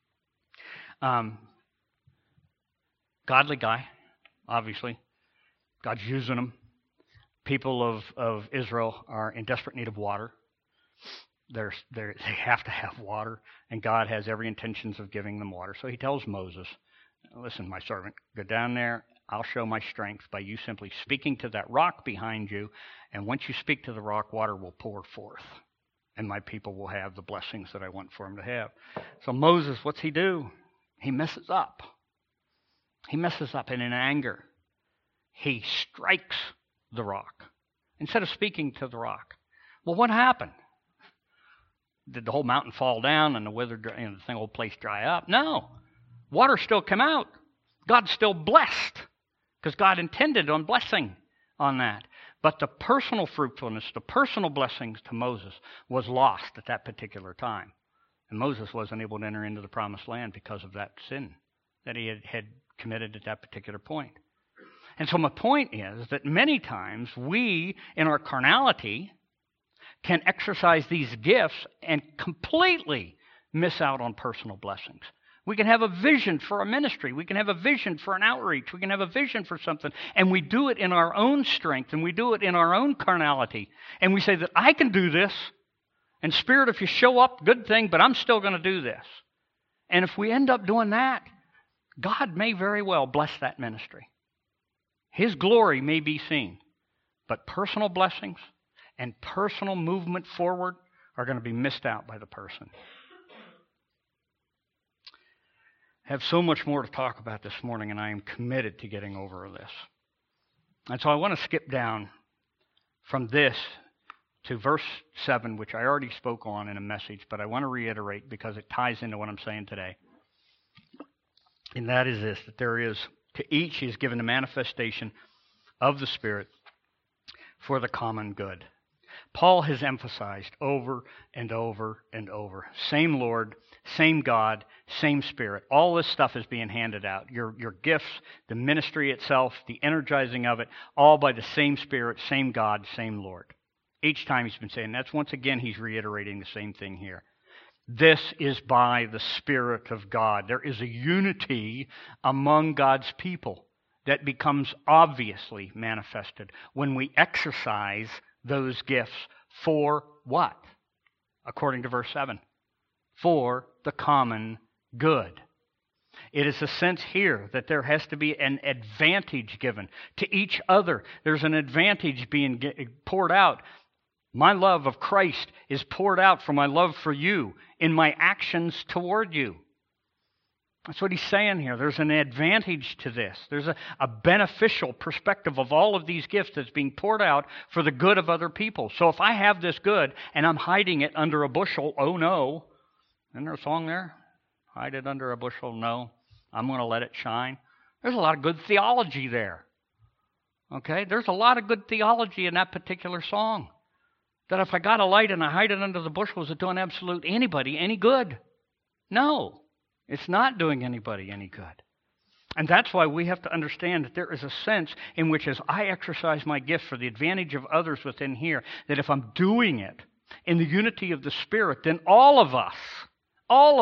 Godly guy, obviously. God's using him. People of Israel are in desperate need of water. They have to have water, and God has every intentions of giving them water. So He tells Moses, listen, my servant, go down there. I'll show my strength by you simply speaking to that rock behind you. And once you speak to the rock, water will pour forth. And my people will have the blessings that I want for them to have. So Moses, what's he do? He messes up. He messes up, and in anger, he strikes the rock instead of speaking to the rock. Well, what happened? Did the whole mountain fall down and the whole place dry up? No. Water still came out. God's still blessed because God intended on blessing on that. But the personal fruitfulness, the personal blessings to Moses was lost at that particular time. And Moses wasn't able to enter into the promised land because of that sin that he had committed at that particular point. And so my point is that many times we, in our carnality, can exercise these gifts and completely miss out on personal blessings. We can have a vision for a ministry. We can have a vision for an outreach. We can have a vision for something. And we do it in our own strength, and we do it in our own carnality. And we say that I can do this. And Spirit, if you show up, good thing, but I'm still going to do this. And if we end up doing that, God may very well bless that ministry. His glory may be seen. But personal blessings and personal movement forward are going to be missed out by the person. I have so much more to talk about this morning, and I am committed to getting over this. And so I want to skip down from this to verse 7, which I already spoke on in a message, but I want to reiterate because it ties into what I'm saying today. And that is this, that there is, to each is given a manifestation of the Spirit for the common good. Paul has emphasized over and over and over. Same Lord, same God, same Spirit. All this stuff is being handed out. Your gifts, the ministry itself, the energizing of it, all by the same Spirit, same God, same Lord. Each time he's been saying, that's once again he's reiterating the same thing here. This is by the Spirit of God. There is a unity among God's people that becomes obviously manifested when we exercise those gifts for what? According to verse 7. For the common good. It is a sense here that there has to be an advantage given to each other. There's an advantage being poured out. My love of Christ is poured out for my love for you in my actions toward you. That's what he's saying here. There's an advantage to this. There's a beneficial perspective of all of these gifts that's being poured out for the good of other people. So if I have this good and I'm hiding it under a bushel, oh no. Isn't there a song there? Hide it under a bushel, no. I'm going to let it shine. There's a lot of good theology there. Okay? There's a lot of good theology in that particular song. That if I got a light and I hide it under the bushel, is it doing absolute anybody any good? No. It's not doing anybody any good. And that's why we have to understand that there is a sense in which as I exercise my gift for the advantage of others within here, that if I'm doing it in the unity of the Spirit, then all of us, all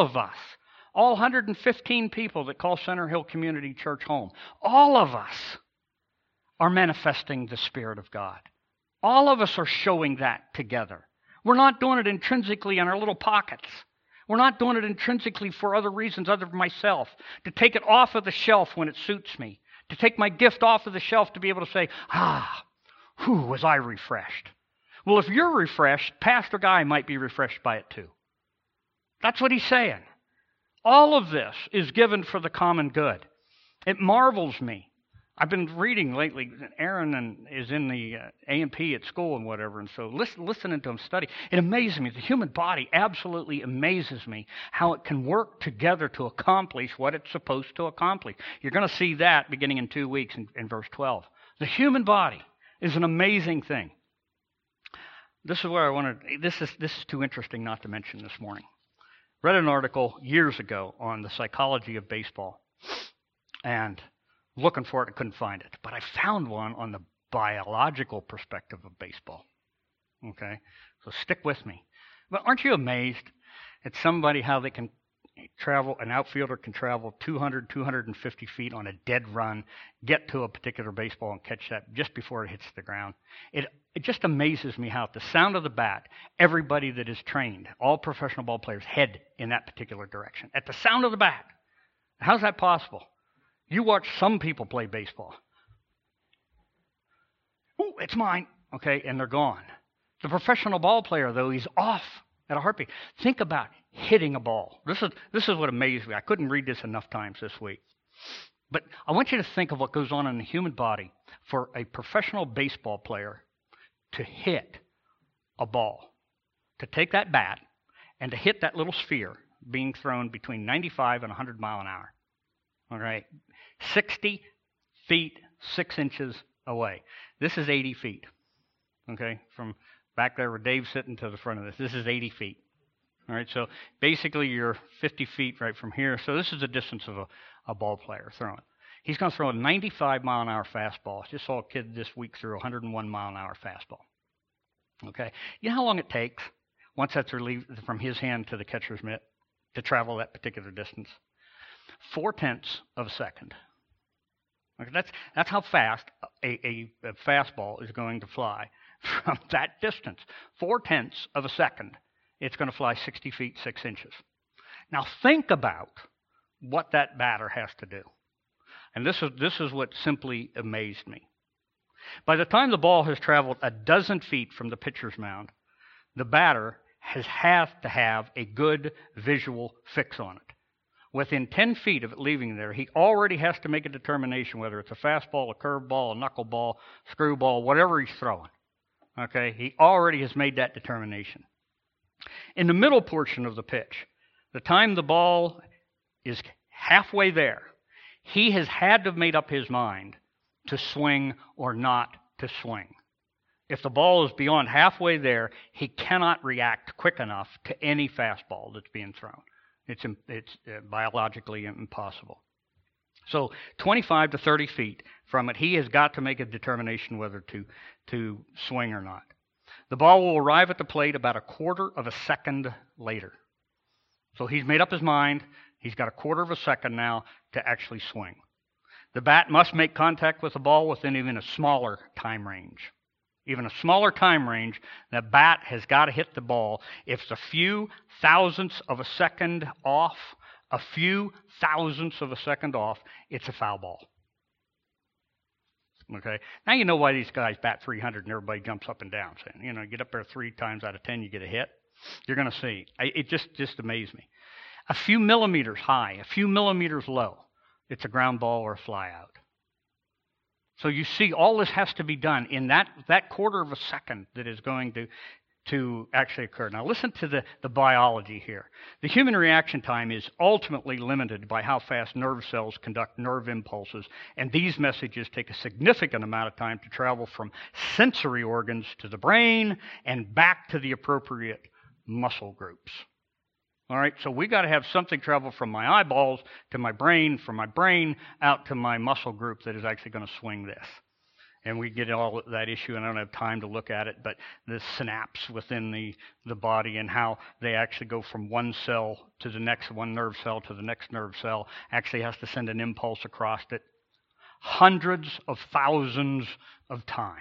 115 people that call Center Hill Community Church home, all of us are manifesting the Spirit of God. All of us are showing that together. We're not doing it intrinsically in our little pockets. We're not doing it intrinsically for other reasons other than myself, to take it off of the shelf when it suits me, to take my gift off of the shelf to be able to say, was I refreshed? Well, if you're refreshed, Pastor Guy might be refreshed by it too. That's what he's saying. All of this is given for the common good. It marvels me. I've been reading lately. Aaron is in the A&P at school and whatever, and so listening to him study, it amazes me. The human body absolutely amazes me how it can work together to accomplish what it's supposed to accomplish. You're going to see that beginning in 2 weeks in verse 12. The human body is an amazing thing. This is where I wanted. This is too interesting not to mention this morning. Read an article years ago on the psychology of baseball, and looking for it, I couldn't find it. But I found one on the biological perspective of baseball. Okay? So stick with me. But aren't you amazed at somebody how they can travel, an outfielder can travel 200, 250 feet on a dead run, get to a particular baseball and catch that just before it hits the ground. It just amazes me how at the sound of the bat, everybody that is trained, all professional ball players, head in that particular direction. At the sound of the bat. How's that possible? You watch some people play baseball. Ooh, it's mine. Okay, and they're gone. The professional ball player, though, he's off at a heartbeat. Think about hitting a ball. This is what amazed me. I couldn't read this enough times this week. But I want you to think of what goes on in the human body for a professional baseball player to hit a ball, to take that bat and to hit that little sphere being thrown between 95 and 100 mile an hour. All right, 60 feet, 6 inches away. This is 80 feet, okay, from back there where Dave's sitting to the front of this. This is 80 feet. All right, so basically you're 50 feet right from here. So this is the distance of a ball player throwing. He's going to throw a 95 mile an hour fastball. I just saw a kid this week throw a 101 mile an hour fastball. Okay, you know how long it takes once that's relieved from his hand to the catcher's mitt to travel that particular distance? 0.4 of a second. Okay, that's how fast a fastball is going to fly from that distance. 0.4 of a second. It's going to fly 60 feet, 6 inches. Now think about what that batter has to do. And this is what simply amazed me. By the time the ball has traveled a dozen feet from the pitcher's mound, the batter has to have a good visual fix on it. Within 10 feet of it leaving there, he already has to make a determination whether it's a fastball, a curveball, a knuckleball, screwball, whatever he's throwing. Okay, he already has made that determination. In the middle portion of the pitch, the time the ball is halfway there, he has had to have made up his mind to swing or not to swing. If the ball is beyond halfway there, he cannot react quick enough to any fastball that's being thrown. It's biologically impossible. So 25 to 30 feet from it, he has got to make a determination whether to swing or not. The ball will arrive at the plate about a quarter of a second later. So he's made up his mind. He's got a quarter of a second now to actually swing. The bat must make contact with the ball within even a smaller time range. Even a smaller time range, the bat has got to hit the ball. If it's a few thousandths of a second off, it's a foul ball. Okay? Now you know why these guys bat 300 and everybody jumps up and down. Saying, you know, get up there 3 times out of 10, you get a hit. You're going to see. It just amazed me. A few millimeters high, a few millimeters low, it's a ground ball or a fly out. So you see, all this has to be done in that quarter of a second that is going to actually occur. Now listen to the biology here. The human reaction time is ultimately limited by how fast nerve cells conduct nerve impulses, and these messages take a significant amount of time to travel from sensory organs to the brain and back to the appropriate muscle groups. All right, so we got to have something travel from my eyeballs to my brain, from my brain out to my muscle group that is actually going to swing this. And we get all that issue, and I don't have time to look at it, but the synapse within the body and how they actually go from one cell to the next, one nerve cell to the next nerve cell, actually has to send an impulse across it hundreds of thousands of times.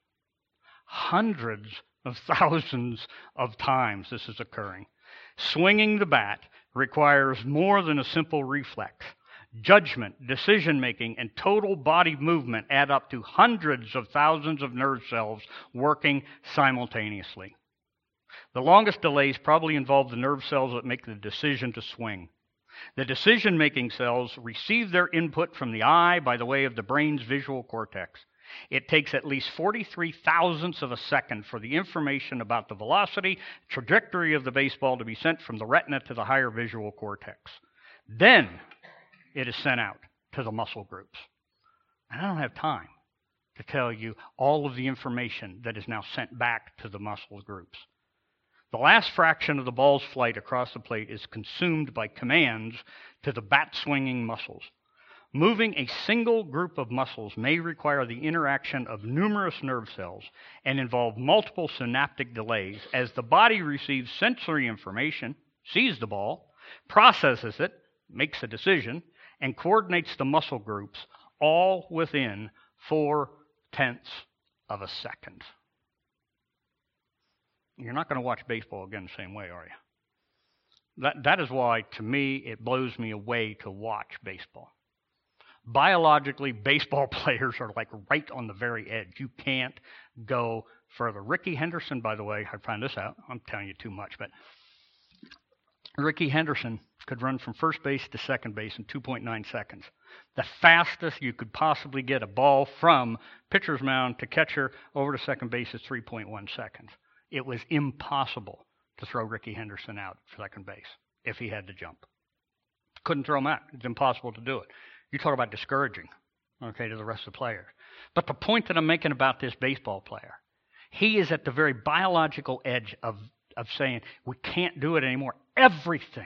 Hundreds of thousands of times this is occurring. Swinging the bat requires more than a simple reflex. Judgment, decision-making, and total body movement add up to hundreds of thousands of nerve cells working simultaneously. The longest delays probably involve the nerve cells that make the decision to swing. The decision-making cells receive their input from the eye by the way of the brain's visual cortex. It takes at least 43 thousandths of a second for the information about the velocity, trajectory of the baseball to be sent from the retina to the higher visual cortex. Then it is sent out to the muscle groups. And I don't have time to tell you all of the information that is now sent back to the muscle groups. The last fraction of the ball's flight across the plate is consumed by commands to the bat-swinging muscles. Moving a single group of muscles may require the interaction of numerous nerve cells and involve multiple synaptic delays as the body receives sensory information, sees the ball, processes it, makes a decision, and coordinates the muscle groups all within 0.4 of a second. You're not going to watch baseball again the same way, are you? That is why, to me, it blows me away to watch baseball. Biologically, baseball players are like right on the very edge. You can't go further. Rickey Henderson, by the way, I found this out. I'm telling you too much, but Rickey Henderson could run from first base to second base in 2.9 seconds. The fastest you could possibly get a ball from pitcher's mound to catcher over to second base is 3.1 seconds. It was impossible to throw Rickey Henderson out for second base if he had to jump. Couldn't throw him out. It's impossible to do it. You talk about discouraging, okay, to the rest of the players. But the point that I'm making about this baseball player, he is at the very biological edge of saying, we can't do it anymore. Everything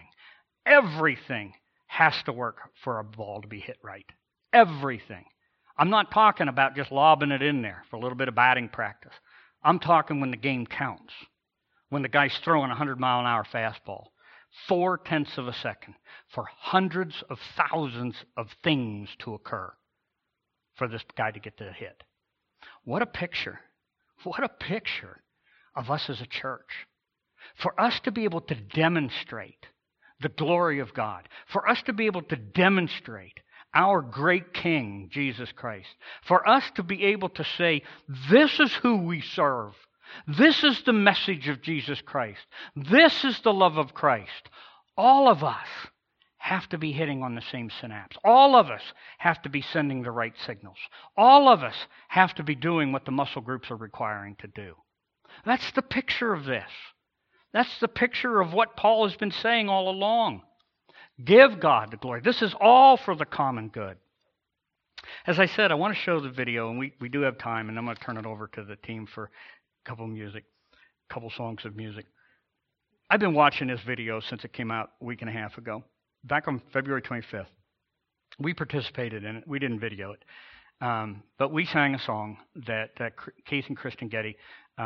has to work for a ball to be hit right. Everything. I'm not talking about just lobbing it in there for a little bit of batting practice. I'm talking when the game counts, when the guy's throwing a 100-mile-an-hour fastball. 0.4 of a second for hundreds of thousands of things to occur for this guy to get to the hit. What a picture. What a picture of us as a church. For us to be able to demonstrate the glory of God, for us to be able to demonstrate our great King, Jesus Christ, for us to be able to say, this is who we serve. This is the message of Jesus Christ. This is the love of Christ. All of us have to be hitting on the same synapse. All of us have to be sending the right signals. All of us have to be doing what the muscle groups are requiring to do. That's the picture of this. That's the picture of what Paul has been saying all along. Give God the glory. This is all for the common good. As I said, I want to show the video, and we do have time, and I'm going to turn it over to the team for a couple songs of music. I've been watching this video since it came out a week and a half ago, back on February 25th. We participated in it. We didn't video it. But we sang a song that Keith and Kristen Getty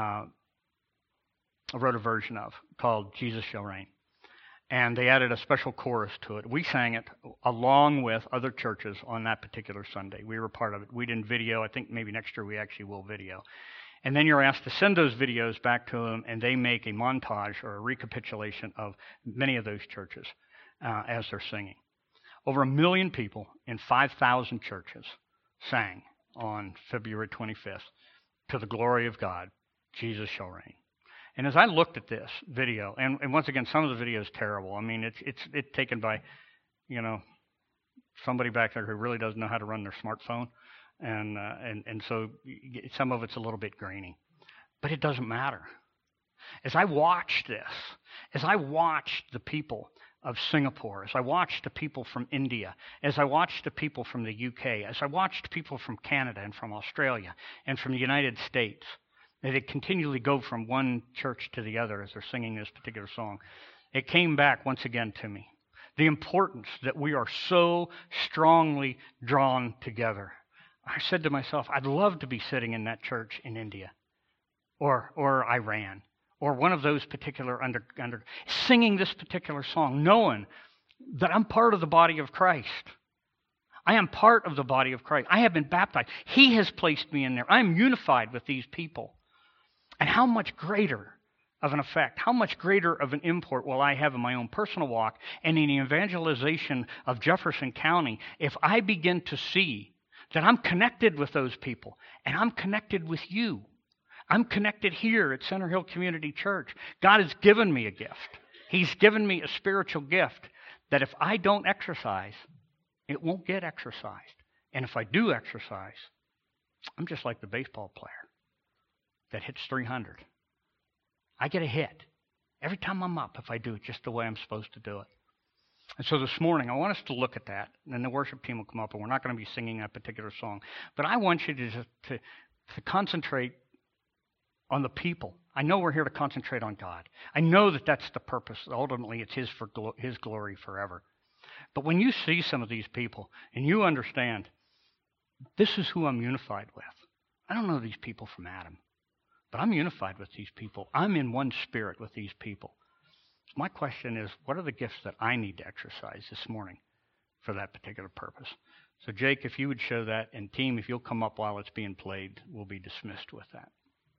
wrote a version of called Jesus Shall Reign. And they added a special chorus to it. We sang it along with other churches on that particular Sunday. We were part of it. We didn't video. I think maybe next year we actually will video. And then you're asked to send those videos back to them, and they make a montage or a recapitulation of many of those churches as they're singing. Over 1 million people in 5,000 churches sang on February 25th, "To the glory of God, Jesus shall reign." And as I looked at this video, and once again, some of the video is terrible. I mean, it's taken by, somebody back there who really doesn't know how to run their smartphone, and so some of it's a little bit grainy, but it doesn't matter. As I watched this, as I watched the people of Singapore, as I watched the people from India, as I watched the people from the UK, as I watched people from Canada and from Australia and from the United States, they continually go from one church to the other as they're singing this particular song. It came back once again to me. The importance that we are so strongly drawn together. I said to myself, I'd love to be sitting in that church in India or Iran or one of those particular under singing this particular song, knowing that I'm part of the body of Christ. I am part of the body of Christ. I have been baptized. He has placed me in there. I'm unified with these people. And how much greater of an effect, how much greater of an import will I have in my own personal walk and in the evangelization of Jefferson County if I begin to see that I'm connected with those people and I'm connected with you. I'm connected here at Center Hill Community Church. God has given me a gift. He's given me a spiritual gift that if I don't exercise, it won't get exercised. And if I do exercise, I'm just like the baseball player that hits 300. I get a hit every time I'm up if I do it just the way I'm supposed to do it. And so this morning, I want us to look at that, and then the worship team will come up, and we're not going to be singing that particular song. But I want you to concentrate on the people. I know we're here to concentrate on God. I know that that's the purpose. Ultimately, it's His glory forever. But when you see some of these people, and you understand, this is who I'm unified with. I don't know these people from Adam. But I'm unified with these people. I'm in one spirit with these people. My question is, what are the gifts that I need to exercise this morning for that particular purpose? So, Jake, if you would show that, and team, if you'll come up while it's being played, we'll be dismissed with that.